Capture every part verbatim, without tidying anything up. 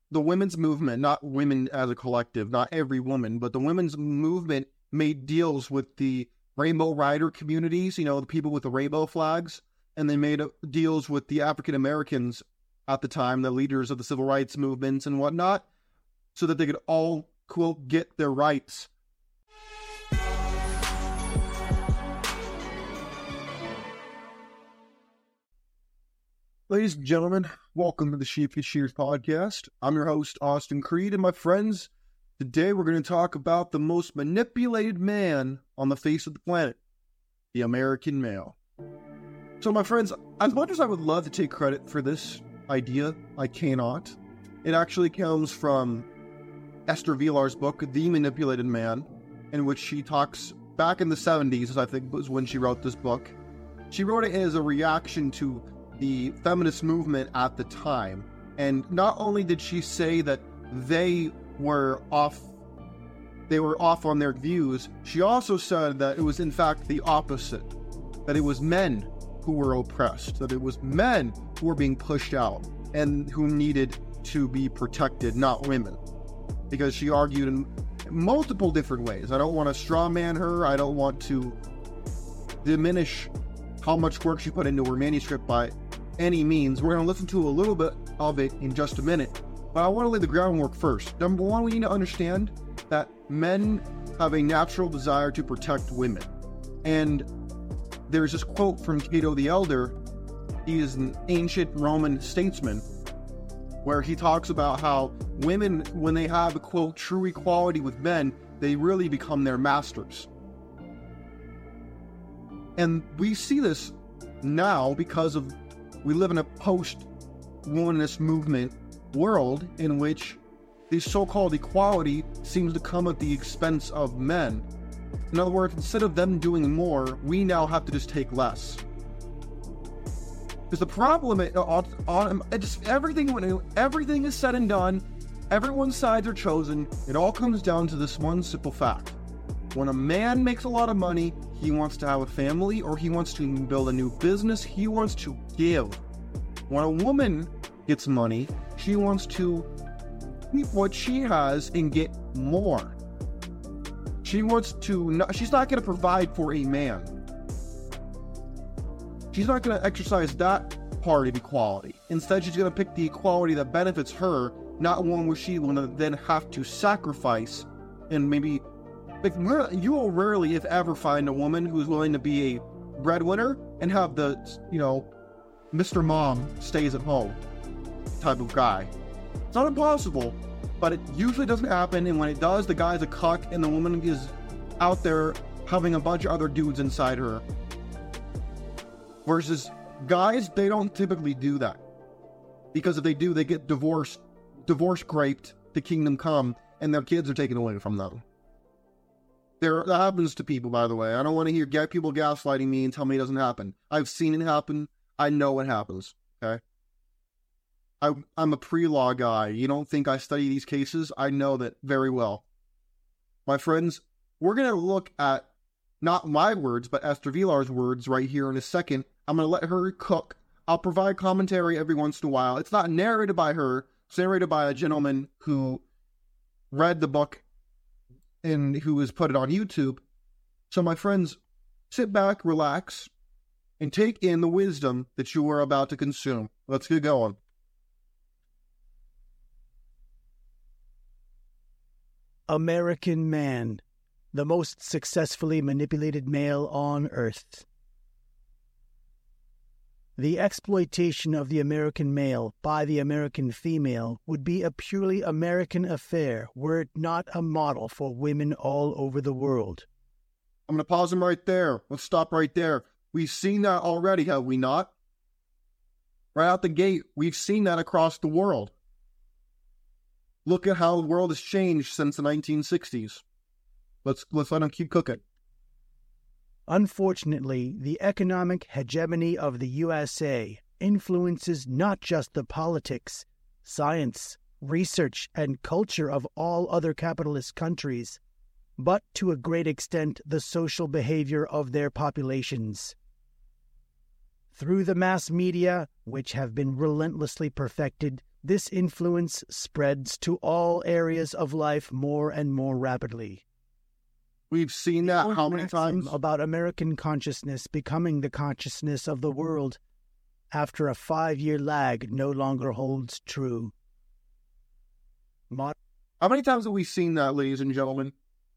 the women's movement, not women as a collective, not every woman, but the women's movement made deals with the Rainbow Rider communities, you know, the people with the rainbow flags, and they made deals with the African Americans at the time, the leaders of the civil rights movements and whatnot, so that they could all, quote, get their rights. Ladies and gentlemen, welcome to the Sheep Get Shears podcast. I'm your host, Austin Creed, and my friends, today we're going to talk about the most manipulated man on the face of the planet, the American male. So my friends, as much as I would love to take credit for this idea, I cannot. It actually comes from Esther Vilar's book, The Manipulated Man, in which she talks back in the seventies, I think was when she wrote this book. She wrote it as a reaction to the feminist movement at the time. And not only did she say that they were off, they were off on their views, she also said that it was in fact the opposite, that it was men who were oppressed, that it was men who were being pushed out and who needed to be protected, not women. Because she argued in multiple different ways. I don't want to straw man her, I don't want to diminish how much work she put into her manuscript by any means. We're going to listen to a little bit of it in just a minute, but I want to lay the groundwork first. Number one, we need to understand that men have a natural desire to protect women. And there's this quote from Cato the Elder. He is an ancient Roman statesman, where he talks about how women, when they have a quote, true equality with men, they really become their masters. And we see this now because of we live in a post-womanist movement world in which the so-called equality seems to come at the expense of men. In other words, instead of them doing more, we now have to just take less. Because the problem, it, on, it just everything when everything is said and done, everyone's sides are chosen. It all comes down to this one simple fact: when a man makes a lot of money, he wants to have a family, or he wants to build a new business. He wants to give. When a woman gets money, she wants to keep what she has and get more. She wants to. Not, she's not going to provide for a man. She's not going to exercise that part of equality. Instead, she's going to pick the equality that benefits her, not one where she will then have to sacrifice and maybe. Like, you will rarely, if ever, find a woman who's willing to be a breadwinner and have the, you know, Mister Mom stays at home type of guy. It's not impossible, but it usually doesn't happen, and when it does, the guy's a cuck, and the woman is out there having a bunch of other dudes inside her. Versus guys, they don't typically do that. Because if they do, they get divorced, divorce graped to kingdom come, and their kids are taken away from them. There, that happens to people, by the way. I don't want to hear get people gaslighting me and tell me it doesn't happen. I've seen it happen. I know it happens, okay? I, I'm a pre-law guy. You don't think I study these cases? I know that very well. My friends, we're going to look at, not my words, but Esther Vilar's words right here in a second. I'm going to let her cook. I'll provide commentary every once in a while. It's not narrated by her. It's narrated by a gentleman who read the book and who has put it on YouTube. So my friends, sit back, relax, and take in the wisdom that you are about to consume. Let's get going. American man, the most successfully manipulated male on earth. The exploitation of the American male by the American female would be a purely American affair were it not a model for women all over the world. I'm going to pause him right there. Let's stop right there. We've seen that already, have we not? Right out the gate, we've seen that across the world. Look at how the world has changed since the nineteen sixties. Let's, let's let him keep cooking. Unfortunately, the economic hegemony of the U S A influences not just the politics, science, research, and culture of all other capitalist countries, but to a great extent the social behavior of their populations. Through the mass media, which have been relentlessly perfected, This influence spreads to all areas of life more and more rapidly. We've seen that how many times? About American consciousness becoming the consciousness of the world after a five-year lag no longer holds true. Mod- how many times have we seen that, ladies and gentlemen?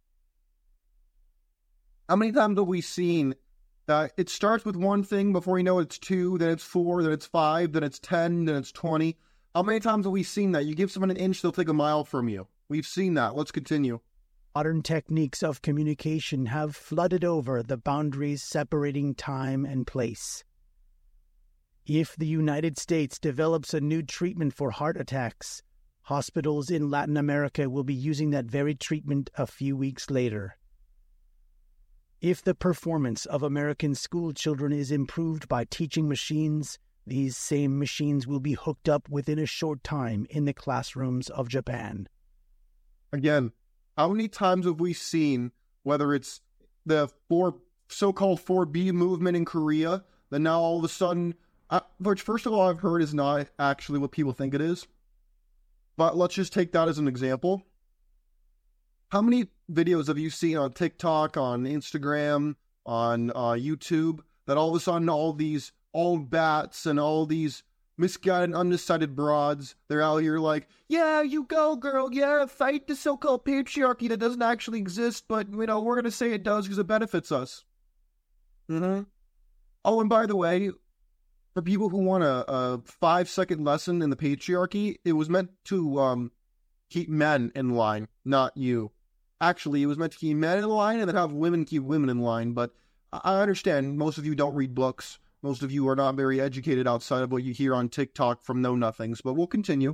How many times have we seen that it starts with one thing, before you know it, it's two, then it's four, then it's five, then it's ten, then it's twenty? How many times have we seen that? You give someone an inch, they'll take a mile from you. We've seen that. Let's continue. Modern techniques of communication have flooded over the boundaries separating time and place. If the United States develops a new treatment for heart attacks, hospitals in Latin America will be using that very treatment a few weeks later. If the performance of American school children is improved by teaching machines, these same machines will be hooked up within a short time in the classrooms of Japan. Again, how many times have we seen, whether it's the four, so-called four B movement in Korea, that now all of a sudden, uh, which first of all I've heard is not actually what people think it is, but let's just take that as an example. How many videos have you seen on TikTok, on Instagram, on uh, YouTube, that all of a sudden all these old bats and all these misguided, undecided broads, they're out here like, yeah, you go, girl, yeah, fight the so-called patriarchy that doesn't actually exist, but, you know, we're going to say it does because it benefits us. Mm-hmm. Oh, and by the way, for people who want a, a five-second lesson in the patriarchy, it was meant to um, keep men in line, not you. Actually, it was meant to keep men in line and then have women keep women in line, but I understand most of you don't read books. Most of you are not very educated outside of what you hear on TikTok from know-nothings, but we'll continue.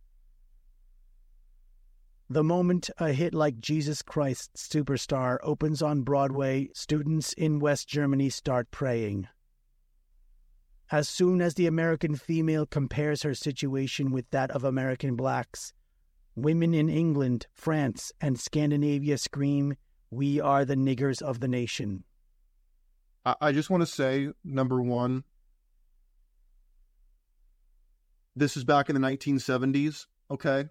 The moment a hit like Jesus Christ Superstar opens on Broadway, students in West Germany start praying. As soon as the American female compares her situation with that of American blacks, women in England, France, and Scandinavia scream, "We are the niggers of the nation." I just want to say, number one, this is back in the nineteen seventies, okay?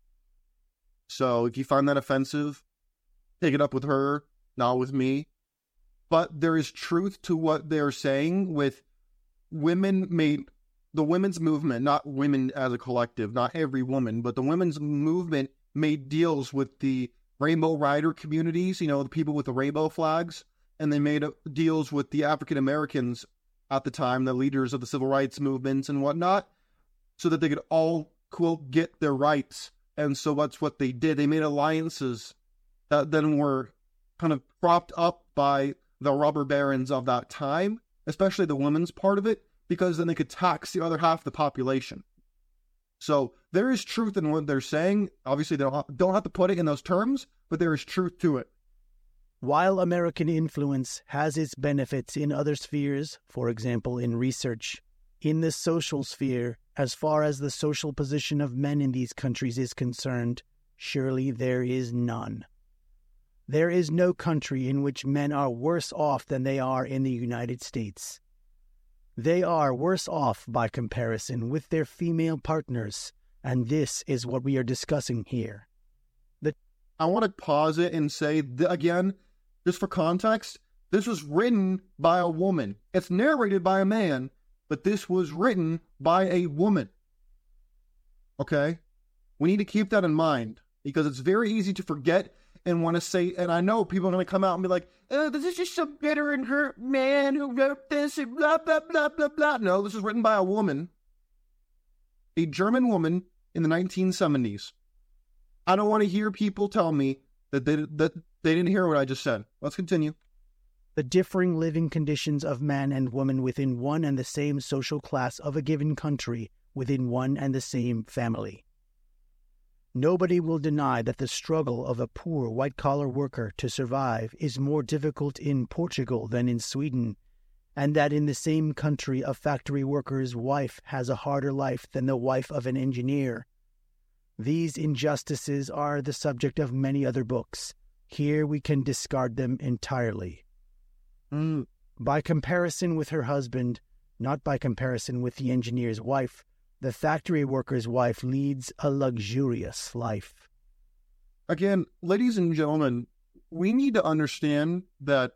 So if you find that offensive, take it up with her, not with me. But there is truth to what they're saying with women made, the women's movement, not women as a collective, not every woman, but the women's movement made deals with the Rainbow Rider communities, you know, the people with the rainbow flags. And they made deals with the African Americans at the time, the leaders of the civil rights movements and whatnot, so that they could all, quote, get their rights. And so that's what they did. They made alliances that then were kind of propped up by the robber barons of that time, especially the women's part of it, because then they could tax the other half of the population. So there is truth in what they're saying. Obviously, they don't, don't have to put it in those terms, but there is truth to it. While American influence has its benefits in other spheres, for example in research, in the social sphere, as far as the social position of men in these countries is concerned, surely there is none. There is no country in which men are worse off than they are in the United States. They are worse off by comparison with their female partners, and this is what we are discussing here. The I want to pause it and say, th- again, just for context, this was written by a woman. It's narrated by a man, but this was written by a woman. Okay? We need to keep that in mind, because it's very easy to forget and want to say, and I know people are going to come out and be like, oh, this is just some bitter and hurt man who wrote this and blah, blah, blah, blah, blah. No, this was written by a woman, a German woman in the nineteen seventies. I don't want to hear people tell me that they, that they didn't hear what I just said. Let's continue. The differing living conditions of man and woman within one and the same social class of a given country, within one and the same family. Nobody will deny that the struggle of a poor white-collar worker to survive is more difficult in Portugal than in Sweden, and that in the same country a factory worker's wife has a harder life than the wife of an engineer. These injustices are the subject of many other books. Here we can discard them entirely. Mm. By comparison with her husband, not by comparison with the engineer's wife, The factory worker's wife leads a luxurious life. Again, ladies and gentlemen, we need to understand that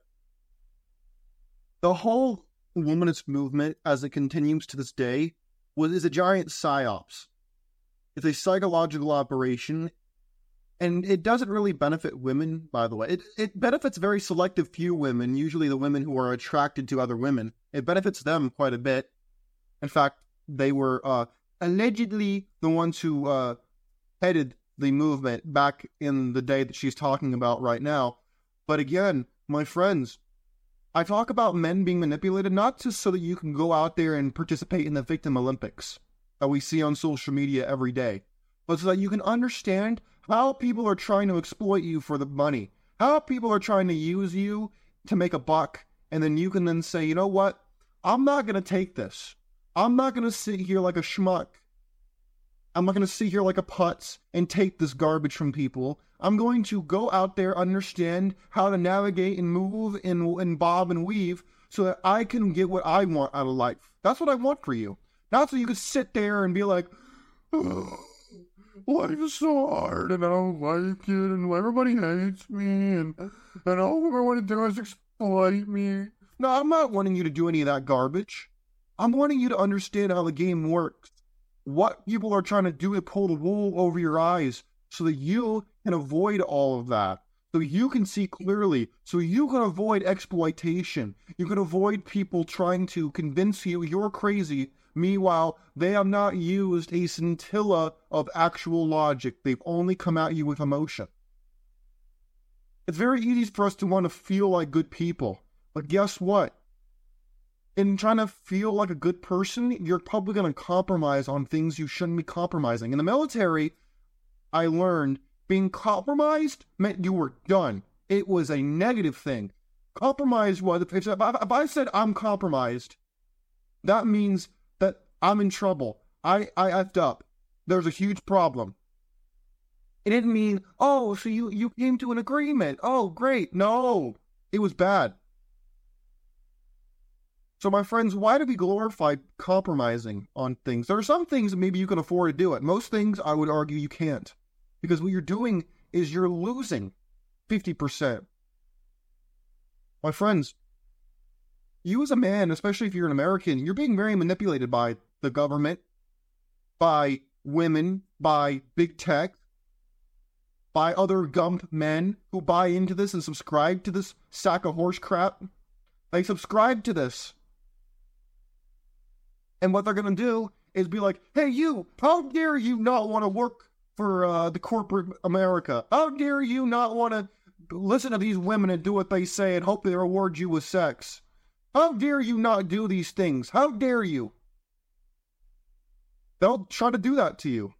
the whole womanist movement, as it continues to this day, was is a giant psyops. It's a psychological operation, and it doesn't really benefit women, by the way. It it benefits very selective few women, usually the women who are attracted to other women. It benefits them quite a bit. In fact, they were uh, allegedly the ones who uh, headed the movement back in the day that she's talking about right now. But again, my friends, I talk about men being manipulated not just so that you can go out there and participate in the victim Olympics that we see on social media every day, but so that you can understand how people are trying to exploit you for the money, how people are trying to use you to make a buck, and then you can then say, you know what, I'm not going to take this. I'm not going to sit here like a schmuck. I'm not going to sit here like a putz and take this garbage from people. I'm going to go out there, understand how to navigate and move and, and bob and weave so that I can get what I want out of life. That's what I want for you. Not so you can sit there and be like, oh, life is so hard and I don't like it and everybody hates me and, and all I want to do is exploit me. No, I'm not wanting you to do any of that garbage. I'm wanting you to understand how the game works. What people are trying to do is pull the wool over your eyes so that you can avoid all of that. So you can see clearly. So you can avoid exploitation. You can avoid people trying to convince you you're crazy. Meanwhile, they have not used a scintilla of actual logic. They've only come at you with emotion. It's very easy for us to want to feel like good people. But guess what? In trying to feel like a good person, you're probably going to compromise on things you shouldn't be compromising. In the military, I learned being compromised meant you were done. It was a negative thing. Compromise was, if I said I'm compromised, that means that I'm in trouble. I, I effed up. There's a huge problem. It didn't mean, oh, so you, you came to an agreement. Oh, great. No, it was bad. So my friends, why do we glorify compromising on things? There are some things that maybe you can afford to do it. Most things, I would argue, you can't. Because what you're doing is you're losing fifty percent. My friends, you as a man, especially if you're an American, you're being very manipulated by the government, by women, by big tech, by other gump men who buy into this and subscribe to this sack of horse crap. They subscribe to this. And what they're going to do is be like, hey, you, how dare you not want to work for uh, the corporate America? How dare you not want to listen to these women and do what they say and hope they reward you with sex? How dare you not do these things? How dare you? They'll try to do that to you.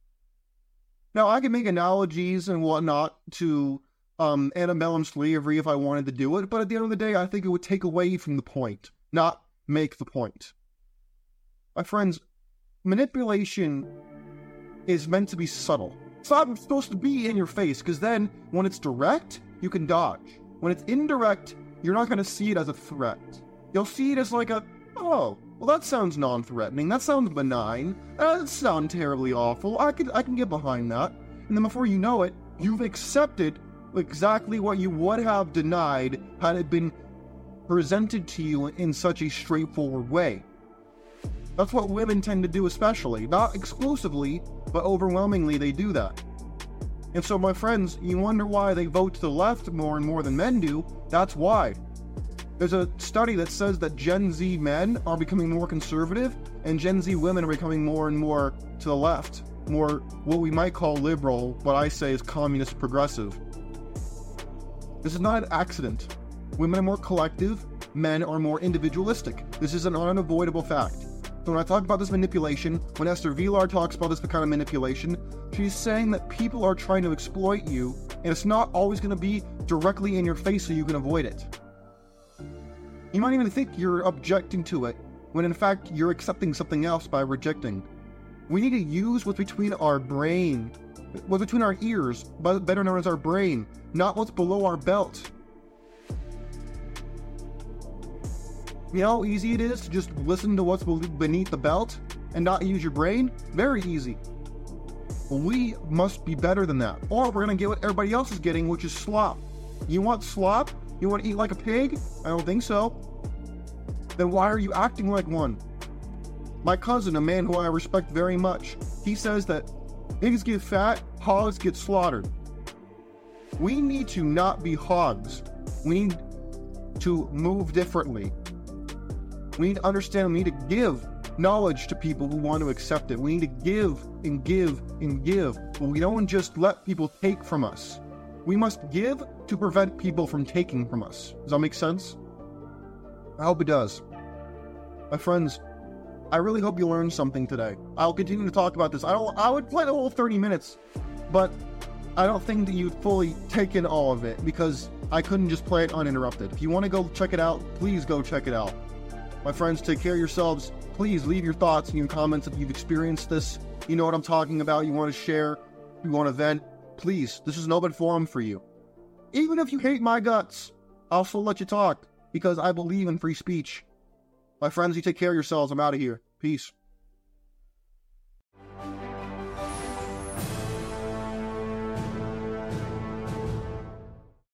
Now, I can make analogies and whatnot to um, antebellum slavery if I wanted to do it, but at the end of the day, I think it would take away from the point, not make the point. My friends, manipulation is meant to be subtle. It's not supposed to be in your face, because then, when it's direct, you can dodge. When it's indirect, you're not going to see it as a threat. You'll see it as like a, oh, well that sounds non-threatening, that sounds benign, that doesn't sound terribly awful, I can, I can get behind that. And then before you know it, you've accepted exactly what you would have denied had it been presented to you in such a straightforward way. That's what women tend to do especially. Not exclusively, but overwhelmingly they do that. And so my friends, you wonder why they vote to the left more and more than men do. That's why. There's a study that says that Gen Z men are becoming more conservative, and Gen Z women are becoming more and more to the left. More what we might call liberal, what I say is communist progressive. This is not an accident. Women are more collective, men are more individualistic. This is an unavoidable fact. So when I talk about this manipulation, when Esther Vilar talks about this kind of manipulation, she's saying that people are trying to exploit you, and it's not always going to be directly in your face so you can avoid it. You might even think you're objecting to it, when in fact you're accepting something else by rejecting. We need to use what's between our brain, what's between our ears, better known as our brain, not what's below our belt. You know how easy it is to just listen to what's beneath the belt and not use your brain? Very easy. We must be better than that. Or we're going to get what everybody else is getting, which is slop. You want slop? You want to eat like a pig? I don't think so. Then why are you acting like one? My cousin, a man who I respect very much, he says that pigs get fat, hogs get slaughtered. We need to not be hogs. We need to move differently. We need to understand, we need to give knowledge to people who want to accept it. We need to give and give and give, but we don't just let people take from us. We must give to prevent people from taking from us. Does that make sense? I hope it does. My friends, I really hope you learned something today. I'll continue to talk about this. I don't, I would play the whole thirty minutes, but I don't think that you'd fully take in all of it because I couldn't just play it uninterrupted. If you want to go check it out, please go check it out. My friends, take care of yourselves. Please leave your thoughts and your comments if you've experienced this. You know what I'm talking about. You want to share, you want to vent. Please, this is an open forum for you. Even if you hate my guts, I'll still let you talk because I believe in free speech. My friends, you take care of yourselves. I'm out of here. Peace.